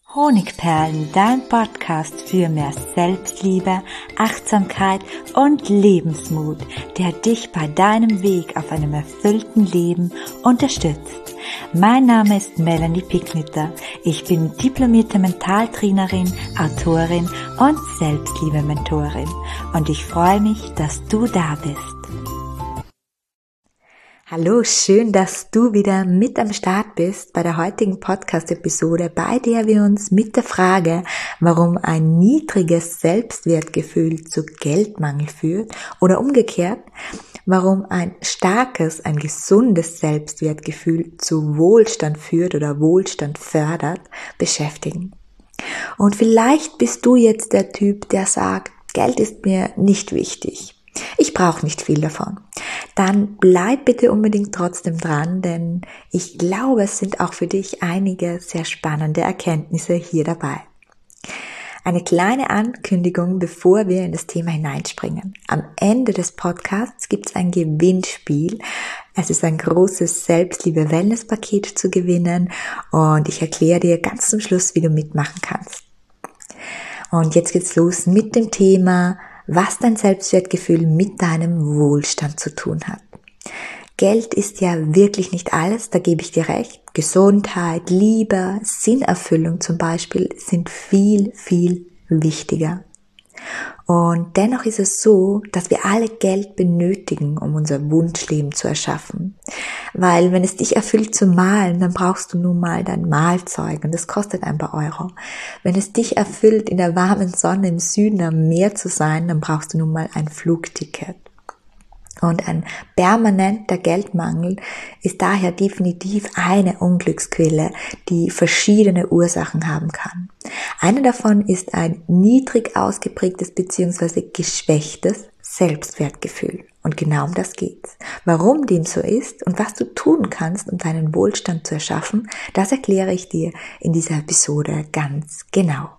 Honigperlen, dein Podcast für mehr Selbstliebe, Achtsamkeit und Lebensmut, der dich bei deinem Weg auf einem erfüllten Leben unterstützt. Mein Name ist Melanie Picknitter. Ich bin diplomierte Mentaltrainerin, Autorin und Selbstliebe-Mentorin und ich freue mich, dass du da bist. Hallo, schön, dass du wieder mit am Start bist bei der heutigen Podcast-Episode, bei der wir uns mit der Frage, warum ein niedriges Selbstwertgefühl zu Geldmangel führt oder umgekehrt, warum ein starkes, ein gesundes Selbstwertgefühl zu Wohlstand führt oder Wohlstand fördert, beschäftigen. Und vielleicht bist du jetzt der Typ, der sagt, Geld ist mir nicht wichtig. Ich brauche nicht viel davon. Dann bleib bitte unbedingt trotzdem dran, denn ich glaube, es sind auch für dich einige sehr spannende Erkenntnisse hier dabei. Eine kleine Ankündigung, bevor wir in das Thema hineinspringen. Am Ende des Podcasts gibt es ein Gewinnspiel. Es ist ein großes Selbstliebe-Wellness-Paket zu gewinnen und ich erkläre dir ganz zum Schluss, wie du mitmachen kannst. Und jetzt geht's los mit dem Thema, was dein Selbstwertgefühl mit deinem Wohlstand zu tun hat. Geld ist ja wirklich nicht alles, da gebe ich dir recht. Gesundheit, Liebe, Sinnerfüllung zum Beispiel sind viel, viel wichtiger. Und dennoch ist es so, dass wir alle Geld benötigen, um unser Wunschleben zu erschaffen. Weil wenn es dich erfüllt zu malen, dann brauchst du nun mal dein Malzeug und das kostet ein paar Euro. Wenn es dich erfüllt, in der warmen Sonne im Süden am Meer zu sein, dann brauchst du nun mal ein Flugticket. Und ein permanenter Geldmangel ist daher definitiv eine Unglücksquelle, die verschiedene Ursachen haben kann. Eine davon ist ein niedrig ausgeprägtes bzw. geschwächtes Selbstwertgefühl. Und genau um das geht's. Warum dem so ist und was du tun kannst, um deinen Wohlstand zu erschaffen, das erkläre ich dir in dieser Episode ganz genau.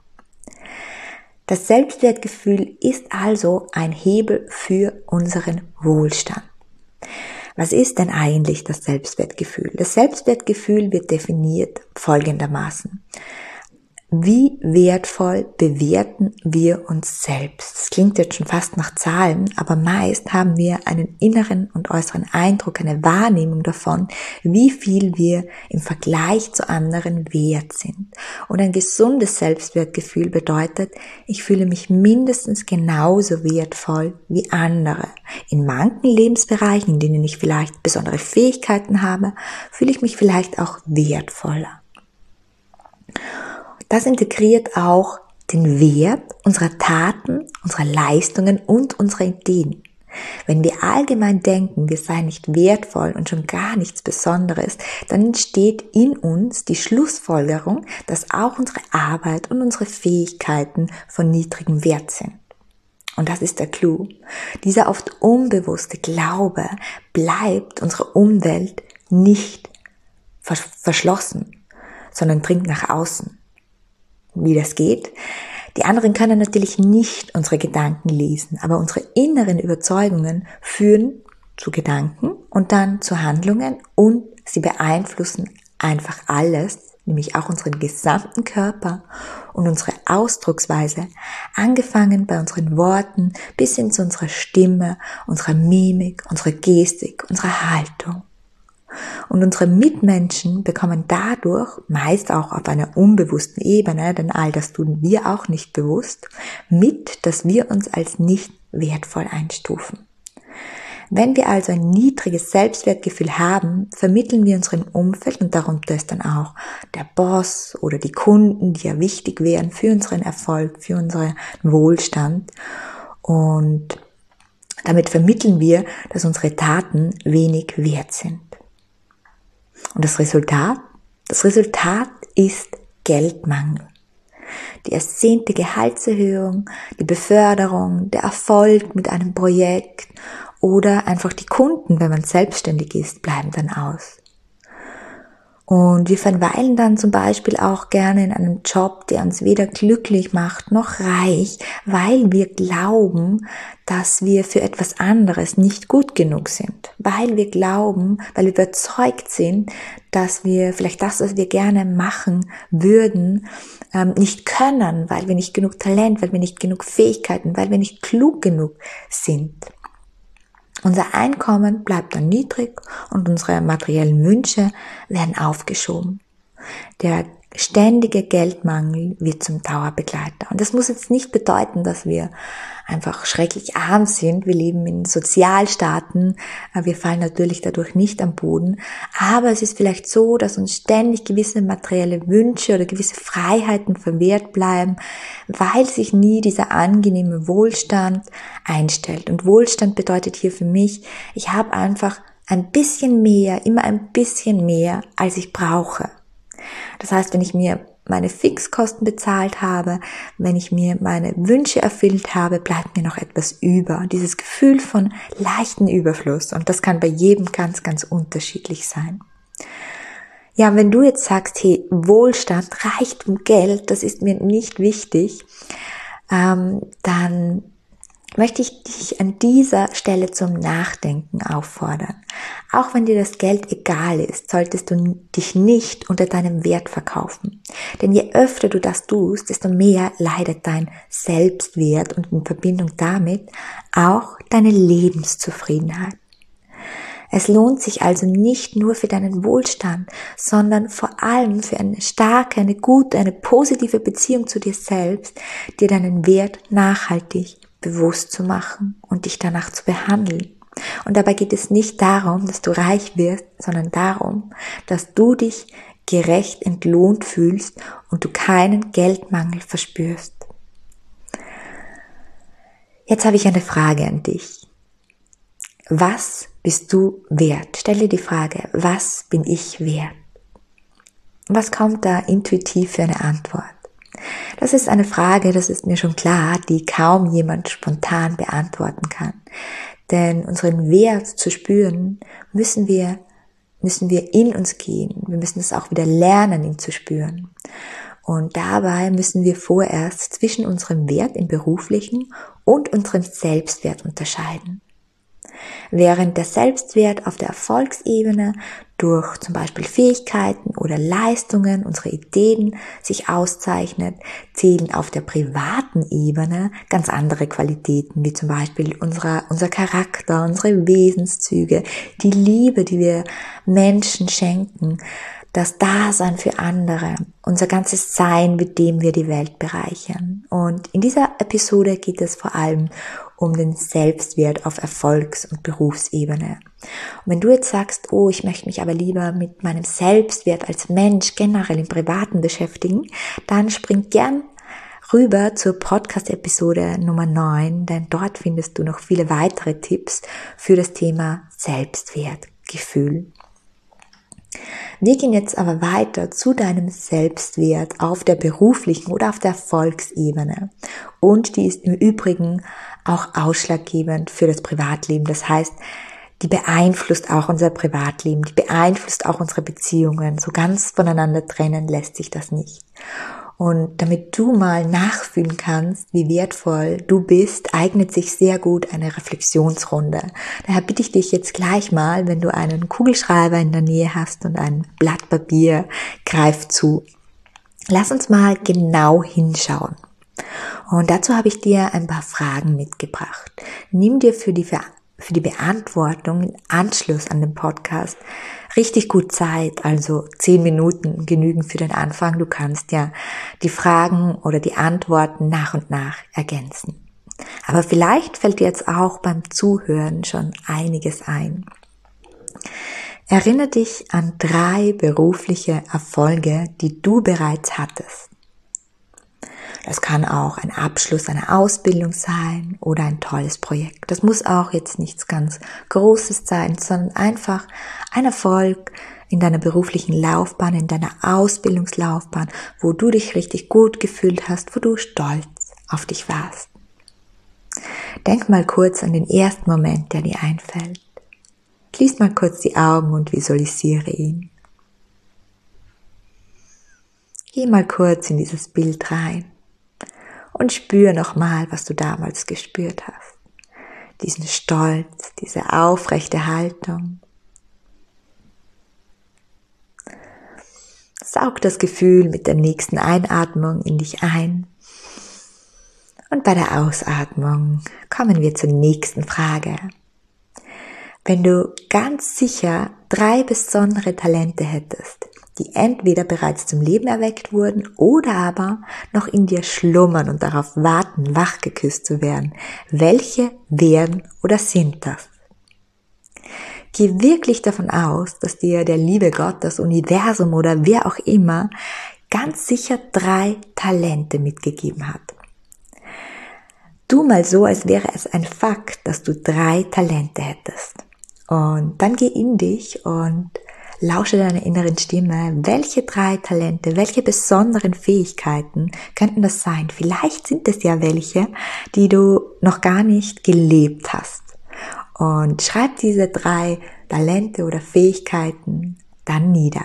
Das Selbstwertgefühl ist also ein Hebel für unseren Wohlstand. Was ist denn eigentlich das Selbstwertgefühl? Das Selbstwertgefühl wird definiert folgendermaßen. Wie wertvoll bewerten wir uns selbst? Das klingt jetzt schon fast nach Zahlen, aber meist haben wir einen inneren und äußeren Eindruck, eine Wahrnehmung davon, wie viel wir im Vergleich zu anderen wert sind. Und ein gesundes Selbstwertgefühl bedeutet, ich fühle mich mindestens genauso wertvoll wie andere. In manchen Lebensbereichen, in denen ich vielleicht besondere Fähigkeiten habe, fühle ich mich vielleicht auch wertvoller. Das integriert auch den Wert unserer Taten, unserer Leistungen und unserer Ideen. Wenn wir allgemein denken, wir seien nicht wertvoll und schon gar nichts Besonderes, dann entsteht in uns die Schlussfolgerung, dass auch unsere Arbeit und unsere Fähigkeiten von niedrigem Wert sind. Und das ist der Clou. Dieser oft unbewusste Glaube bleibt unserer Umwelt nicht verschlossen, sondern dringt nach außen. Wie das geht? Die anderen können natürlich nicht unsere Gedanken lesen, aber unsere inneren Überzeugungen führen zu Gedanken und dann zu Handlungen und sie beeinflussen einfach alles, nämlich auch unseren gesamten Körper und unsere Ausdrucksweise, angefangen bei unseren Worten bis hin zu unserer Stimme, unserer Mimik, unserer Gestik, unserer Haltung. Und unsere Mitmenschen bekommen dadurch, meist auch auf einer unbewussten Ebene, denn all das tun wir auch nicht bewusst, mit, dass wir uns als nicht wertvoll einstufen. Wenn wir also ein niedriges Selbstwertgefühl haben, vermitteln wir unserem Umfeld, und darunter ist dann auch der Boss oder die Kunden, die ja wichtig wären für unseren Erfolg, für unseren Wohlstand. Und damit vermitteln wir, dass unsere Taten wenig wert sind. Und das Resultat? Das Resultat ist Geldmangel. Die ersehnte Gehaltserhöhung, die Beförderung, der Erfolg mit einem Projekt oder einfach die Kunden, wenn man selbstständig ist, bleiben dann aus. Und wir verweilen dann zum Beispiel auch gerne in einem Job, der uns weder glücklich macht noch reich, weil wir glauben, dass wir für etwas anderes nicht gut genug sind. Weil wir glauben, weil wir überzeugt sind, dass wir vielleicht das, was wir gerne machen würden, nicht können, weil wir nicht genug Talent, weil wir nicht genug Fähigkeiten, weil wir nicht klug genug sind. Unser Einkommen bleibt dann niedrig und unsere materiellen Wünsche werden aufgeschoben. Der ständige Geldmangel wird zum Dauerbegleiter. Und das muss jetzt nicht bedeuten, dass wir einfach schrecklich arm sind. Wir leben in Sozialstaaten. Wir fallen natürlich dadurch nicht am Boden. Aber es ist vielleicht so, dass uns ständig gewisse materielle Wünsche oder gewisse Freiheiten verwehrt bleiben, weil sich nie dieser angenehme Wohlstand einstellt. Und Wohlstand bedeutet hier für mich, ich habe einfach ein bisschen mehr, immer ein bisschen mehr, als ich brauche. Das heißt, wenn ich mir meine Fixkosten bezahlt habe, wenn ich mir meine Wünsche erfüllt habe, bleibt mir noch etwas über. Dieses Gefühl von leichten Überfluss. Und das kann bei jedem ganz, ganz unterschiedlich sein. Ja, wenn du jetzt sagst, hey, Wohlstand, Reichtum, Geld, das ist mir nicht wichtig, dann möchte ich dich an dieser Stelle zum Nachdenken auffordern. Auch wenn dir das Geld egal ist, solltest du dich nicht unter deinem Wert verkaufen. Denn je öfter du das tust, desto mehr leidet dein Selbstwert und in Verbindung damit auch deine Lebenszufriedenheit. Es lohnt sich also nicht nur für deinen Wohlstand, sondern vor allem für eine starke, eine gute, eine positive Beziehung zu dir selbst, dir deinen Wert nachhaltig bewusst zu machen und dich danach zu behandeln. Und dabei geht es nicht darum, dass du reich wirst, sondern darum, dass du dich gerecht entlohnt fühlst und du keinen Geldmangel verspürst. Jetzt habe ich eine Frage an dich. Was bist du wert? Stell dir die Frage, was bin ich wert? Was kommt da intuitiv für eine Antwort? Das ist eine Frage, das ist mir schon klar, die kaum jemand spontan beantworten kann. Denn unseren Wert zu spüren, müssen wir in uns gehen. Wir müssen es auch wieder lernen, ihn zu spüren. Und dabei müssen wir vorerst zwischen unserem Wert im beruflichen und unserem Selbstwert unterscheiden. Während der Selbstwert auf der Erfolgsebene durch zum Beispiel Fähigkeiten oder Leistungen, unsere Ideen sich auszeichnet, zählen auf der privaten Ebene ganz andere Qualitäten, wie zum Beispiel unser Charakter, unsere Wesenszüge, die Liebe, die wir Menschen schenken, das Dasein für andere, unser ganzes Sein, mit dem wir die Welt bereichern. Und in dieser Episode geht es vor allem um den Selbstwert auf Erfolgs- und Berufsebene. Und wenn du jetzt sagst, oh, ich möchte mich aber lieber mit meinem Selbstwert als Mensch generell im Privaten beschäftigen, dann spring gern rüber zur Podcast-Episode Nummer 9, denn dort findest du noch viele weitere Tipps für das Thema Selbstwertgefühl. Wir gehen jetzt aber weiter zu deinem Selbstwert auf der beruflichen oder auf der Erfolgsebene. Und die ist im Übrigen auch ausschlaggebend für das Privatleben. Das heißt, die beeinflusst auch unser Privatleben, die beeinflusst auch unsere Beziehungen. So ganz voneinander trennen lässt sich das nicht. Und damit du mal nachfühlen kannst, wie wertvoll du bist, eignet sich sehr gut eine Reflexionsrunde. Daher bitte ich dich jetzt gleich mal, wenn du einen Kugelschreiber in der Nähe hast und ein Blatt Papier, greif zu. Lass uns mal genau hinschauen. Und dazu habe ich dir ein paar Fragen mitgebracht. Nimm dir für die Beantwortung im Anschluss an den Podcast richtig gut Zeit, also 10 Minuten genügen für den Anfang. Du kannst ja die Fragen oder die Antworten nach und nach ergänzen. Aber vielleicht fällt dir jetzt auch beim Zuhören schon einiges ein. Erinnere dich an 3 berufliche Erfolge, die du bereits hattest. Das kann auch ein Abschluss einer Ausbildung sein oder ein tolles Projekt. Das muss auch jetzt nichts ganz Großes sein, sondern einfach ein Erfolg in deiner beruflichen Laufbahn, in deiner Ausbildungslaufbahn, wo du dich richtig gut gefühlt hast, wo du stolz auf dich warst. Denk mal kurz an den ersten Moment, der dir einfällt. Schließ mal kurz die Augen und visualisiere ihn. Geh mal kurz in dieses Bild rein. Und spür nochmal, was du damals gespürt hast. Diesen Stolz, diese aufrechte Haltung. Saug das Gefühl mit der nächsten Einatmung in dich ein. Und bei der Ausatmung kommen wir zur nächsten Frage. Wenn du ganz sicher 3 besondere Talente hättest, die entweder bereits zum Leben erweckt wurden oder aber noch in dir schlummern und darauf warten, wachgeküsst zu werden, welche wären oder sind das? Geh wirklich davon aus, dass dir der liebe Gott, das Universum oder wer auch immer ganz sicher 3 Talente mitgegeben hat. Tu mal so, als wäre es ein Fakt, dass du 3 Talente hättest. Und dann geh in dich und lausche deiner inneren Stimme, welche 3 Talente, welche besonderen Fähigkeiten könnten das sein? Vielleicht sind es ja welche, die du noch gar nicht gelebt hast. Und schreib diese 3 Talente oder Fähigkeiten dann nieder.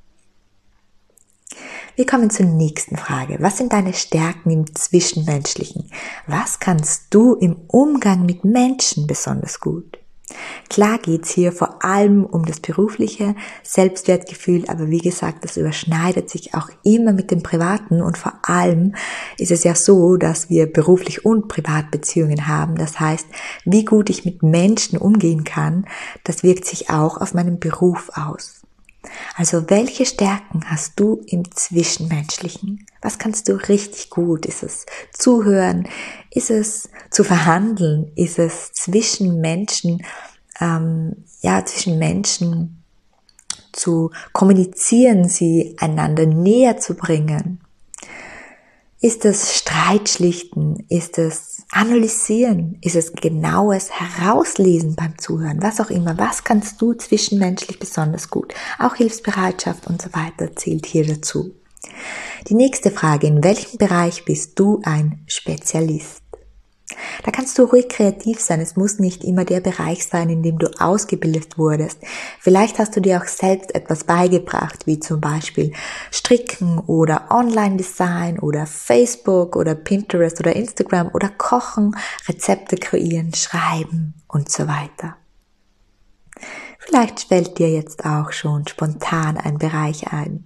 Wir kommen zur nächsten Frage. Was sind deine Stärken im Zwischenmenschlichen? Was kannst du im Umgang mit Menschen besonders gut? Klar geht's hier vor allem um das berufliche Selbstwertgefühl, aber wie gesagt, das überschneidet sich auch immer mit dem Privaten und vor allem ist es ja so, dass wir beruflich und Privatbeziehungen haben. Das heißt, wie gut ich mit Menschen umgehen kann, das wirkt sich auch auf meinen Beruf aus. Also welche Stärken hast du im Zwischenmenschlichen? Was kannst du richtig gut? Ist es zuhören? Ist es zu verhandeln? Ist es zwischen Menschen, zwischen Menschen zu kommunizieren, sie einander näher zu bringen? Ist es Streitschlichten? Ist es Analysieren? Ist es genaues Herauslesen beim Zuhören? Was auch immer. Was kannst du zwischenmenschlich besonders gut? Auch Hilfsbereitschaft und so weiter zählt hier dazu. Die nächste Frage, in welchem Bereich bist du ein Spezialist? Da kannst du ruhig kreativ sein. Es muss nicht immer der Bereich sein, in dem du ausgebildet wurdest. Vielleicht hast du dir auch selbst etwas beigebracht, wie zum Beispiel Stricken oder Online-Design oder Facebook oder Pinterest oder Instagram oder Kochen, Rezepte kreieren, schreiben und so weiter. Vielleicht fällt dir jetzt auch schon spontan ein Bereich ein.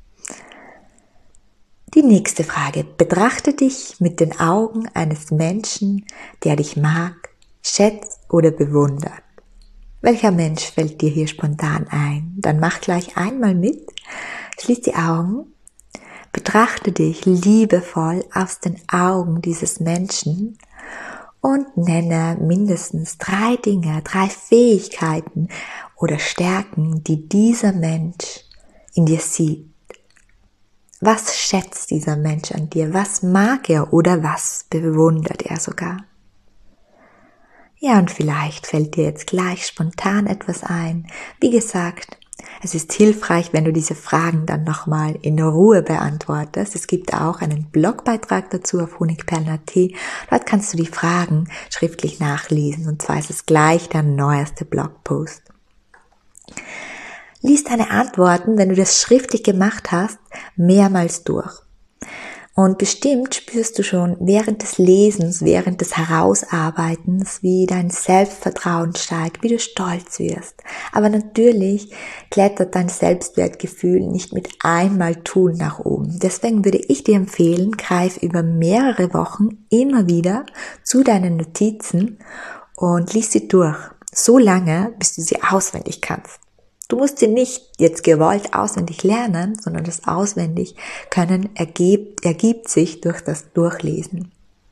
Die nächste Frage. Betrachte dich mit den Augen eines Menschen, der dich mag, schätzt oder bewundert. Welcher Mensch fällt dir hier spontan ein? Dann mach gleich einmal mit, schließ die Augen, betrachte dich liebevoll aus den Augen dieses Menschen und nenne mindestens 3 Dinge, 3 Fähigkeiten oder Stärken, die dieser Mensch in dir sieht. Was schätzt dieser Mensch an dir? Was mag er oder was bewundert er sogar? Ja, und vielleicht fällt dir jetzt gleich spontan etwas ein. Wie gesagt, es ist hilfreich, wenn du diese Fragen dann nochmal in Ruhe beantwortest. Es gibt auch einen Blogbeitrag dazu auf honigperlen.at. Dort kannst du die Fragen schriftlich nachlesen und zwar ist es gleich der neueste Blogpost. Lies deine Antworten, wenn du das schriftlich gemacht hast, mehrmals durch. Und bestimmt spürst du schon während des Lesens, während des Herausarbeitens, wie dein Selbstvertrauen steigt, wie du stolz wirst. Aber natürlich klettert dein Selbstwertgefühl nicht mit einmal tun nach oben. Deswegen würde ich dir empfehlen, greif über mehrere Wochen immer wieder zu deinen Notizen und lies sie durch. So lange, bis du sie auswendig kannst. Du musst sie nicht jetzt gewollt auswendig lernen, sondern das Auswendigkönnen ergibt sich durch das Durchlesen.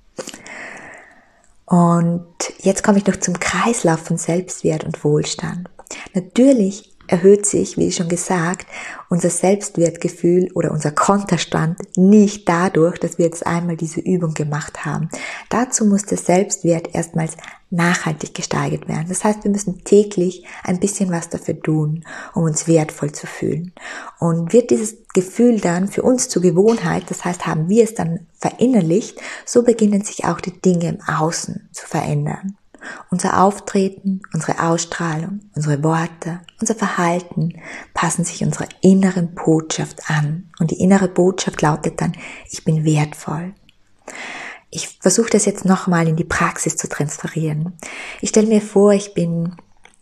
Und jetzt komme ich noch zum Kreislauf von Selbstwert und Wohlstand. Natürlich erhöht sich, wie schon gesagt, unser Selbstwertgefühl oder unser Konterstand nicht dadurch, dass wir jetzt einmal diese Übung gemacht haben. Dazu muss der Selbstwert erstmals nachhaltig gesteigert werden. Das heißt, wir müssen täglich ein bisschen was dafür tun, um uns wertvoll zu fühlen. Und wird dieses Gefühl dann für uns zur Gewohnheit, das heißt, haben wir es dann verinnerlicht, so beginnen sich auch die Dinge im Außen zu verändern. Unser Auftreten, unsere Ausstrahlung, unsere Worte, unser Verhalten passen sich unserer inneren Botschaft an. Und die innere Botschaft lautet dann, ich bin wertvoll. Ich versuche das jetzt nochmal in die Praxis zu transferieren. Ich stelle mir vor, ich bin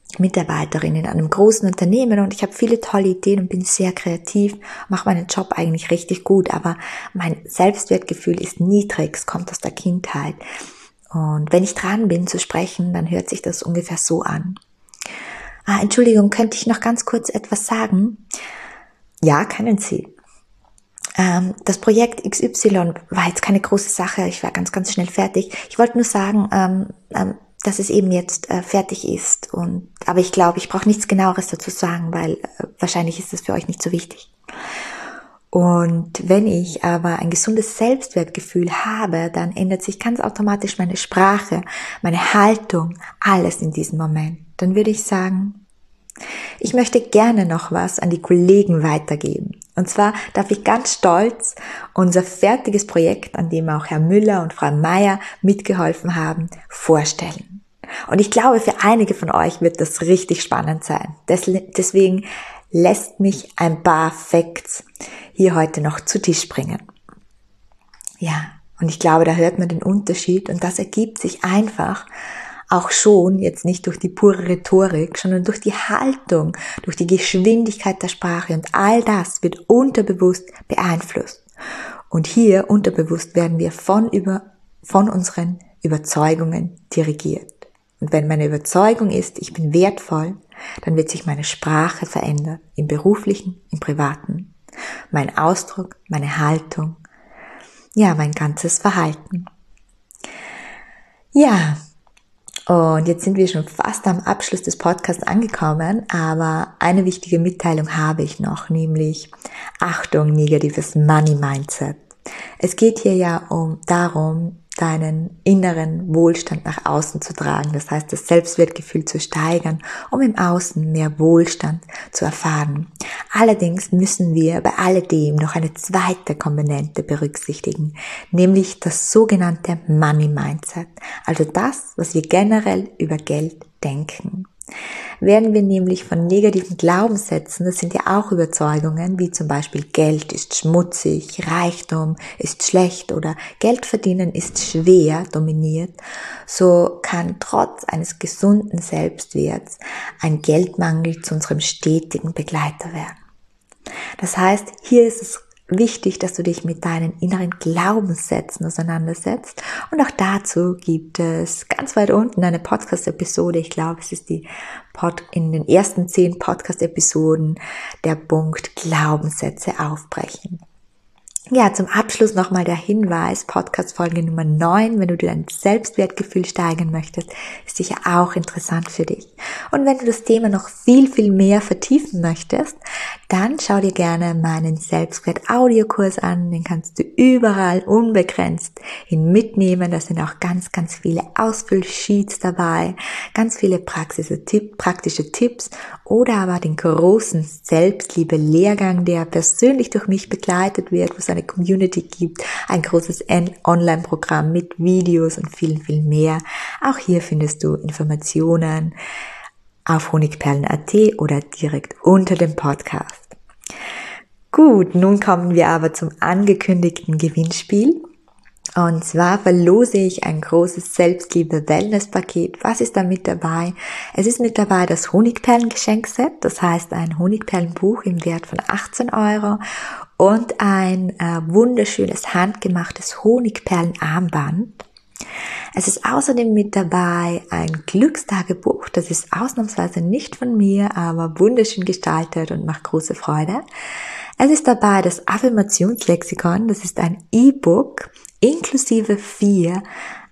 Mitarbeiterin in einem großen Unternehmen und ich habe viele tolle Ideen und bin sehr kreativ, mache meinen Job eigentlich richtig gut, aber mein Selbstwertgefühl ist niedrig, es kommt aus der Kindheit. Und wenn ich dran bin zu sprechen, dann hört sich das ungefähr so an. Entschuldigung, könnte ich noch ganz kurz etwas sagen? Ja, können Sie. Das Projekt XY war jetzt keine große Sache, ich war ganz, ganz schnell fertig. Ich wollte nur sagen, dass es eben jetzt fertig ist. Aber ich glaube, ich brauche nichts Genaueres dazu sagen, weil wahrscheinlich ist das für euch nicht so wichtig. Und wenn ich aber ein gesundes Selbstwertgefühl habe, dann ändert sich ganz automatisch meine Sprache, meine Haltung, alles in diesem Moment. Dann würde ich sagen, ich möchte gerne noch was an die Kollegen weitergeben. Und zwar darf ich ganz stolz unser fertiges Projekt, an dem auch Herr Müller und Frau Meier mitgeholfen haben, vorstellen. Und ich glaube, für einige von euch wird das richtig spannend sein. Deswegen lässt mich ein paar Facts hier heute noch zu Tisch bringen. Ja, und ich glaube, da hört man den Unterschied und das ergibt sich einfach auch schon, jetzt nicht durch die pure Rhetorik, sondern durch die Haltung, durch die Geschwindigkeit der Sprache und all das wird unterbewusst beeinflusst. Und hier unterbewusst werden wir von unseren Überzeugungen dirigiert. Und wenn meine Überzeugung ist, ich bin wertvoll, dann wird sich meine Sprache verändern, im beruflichen, im privaten. Mein Ausdruck, meine Haltung, ja, mein ganzes Verhalten. Ja, und jetzt sind wir schon fast am Abschluss des Podcasts angekommen, aber eine wichtige Mitteilung habe ich noch, nämlich Achtung, negatives Money Mindset. Es geht hier ja darum, deinen inneren Wohlstand nach außen zu tragen, das heißt das Selbstwertgefühl zu steigern, um im Außen mehr Wohlstand zu erfahren. Allerdings müssen wir bei alledem noch eine zweite Komponente berücksichtigen, nämlich das sogenannte Money Mindset, also das, was wir generell über Geld denken. Werden wir nämlich von negativen Glaubenssätzen, das sind ja auch Überzeugungen, wie zum Beispiel Geld ist schmutzig, Reichtum ist schlecht oder Geld verdienen ist schwer dominiert, so kann trotz eines gesunden Selbstwerts ein Geldmangel zu unserem stetigen Begleiter werden. Das heißt, hier ist es wichtig, dass du dich mit deinen inneren Glaubenssätzen auseinandersetzt. Und auch dazu gibt es ganz weit unten eine Podcast-Episode. Ich glaube, es ist in den ersten 10 Podcast-Episoden der Punkt Glaubenssätze aufbrechen. Ja, zum Abschluss nochmal der Hinweis, Podcast-Folge Nummer 9, wenn du dein Selbstwertgefühl steigern möchtest, ist sicher auch interessant für dich. Und wenn du das Thema noch viel, viel mehr vertiefen möchtest, dann schau dir gerne meinen Selbstwert-Audiokurs an, den kannst du überall unbegrenzt hin mitnehmen, da sind auch ganz, ganz viele Ausfüllsheets dabei, ganz viele praktische Tipps oder aber den großen Selbstliebe-Lehrgang, der persönlich durch mich begleitet wird, wo es eine Community gibt, ein großes Online-Programm mit Videos und viel, viel mehr. Auch hier findest du Informationen auf honigperlen.at oder direkt unter dem Podcast. Gut, nun kommen wir aber zum angekündigten Gewinnspiel. Und zwar verlose ich ein großes Selbstliebe-Wellness-Paket. Was ist da mit dabei? Es ist mit dabei das Honigperlen-Geschenkset, das heißt ein Honigperlenbuch im Wert von 18 € und ein wunderschönes handgemachtes Honigperlenarmband. Es ist außerdem mit dabei ein Glückstagebuch, das ist ausnahmsweise nicht von mir, aber wunderschön gestaltet und macht große Freude. Es ist dabei das Affirmationslexikon, das ist ein E-Book inklusive 4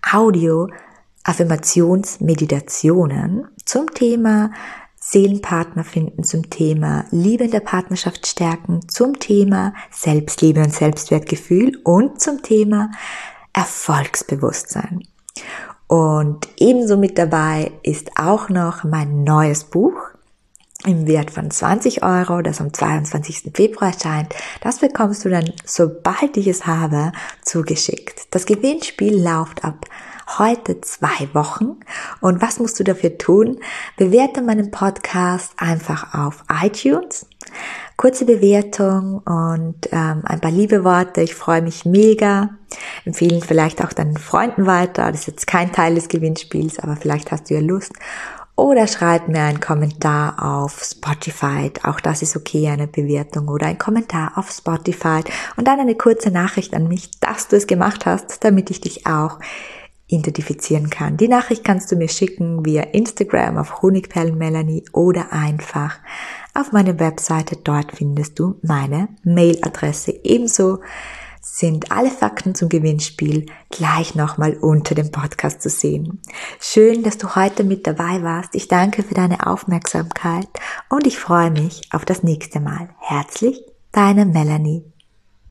Audio-Affirmationsmeditationen zum Thema Seelenpartner finden, zum Thema Liebe in der Partnerschaft stärken, zum Thema Selbstliebe und Selbstwertgefühl und zum Thema Erfolgsbewusstsein. Und ebenso mit dabei ist auch noch mein neues Buch im Wert von 20 €, das am 22. Februar erscheint. Das bekommst du dann, sobald ich es habe, zugeschickt. Das Gewinnspiel läuft ab heute 2 Wochen. Und was musst du dafür tun? Bewerte meinen Podcast einfach auf iTunes. Kurze Bewertung und ein paar liebe Worte. Ich freue mich mega. Empfehlen vielleicht auch deinen Freunden weiter. Das ist jetzt kein Teil des Gewinnspiels, aber vielleicht hast du ja Lust. oder schreib mir einen Kommentar auf Spotify. Auch das ist okay, eine Bewertung oder ein Kommentar auf Spotify und dann eine kurze Nachricht an mich, dass du es gemacht hast, damit ich dich auch identifizieren kann. Die Nachricht kannst du mir schicken via Instagram auf Honigperlenmelanie oder einfach auf meiner Webseite. Dort findest du meine Mailadresse. Ebenso sind alle Fakten zum Gewinnspiel gleich nochmal unter dem Podcast zu sehen. Schön, dass du heute mit dabei warst. Ich danke für deine Aufmerksamkeit und ich freue mich auf das nächste Mal. Herzlich, deine Melanie.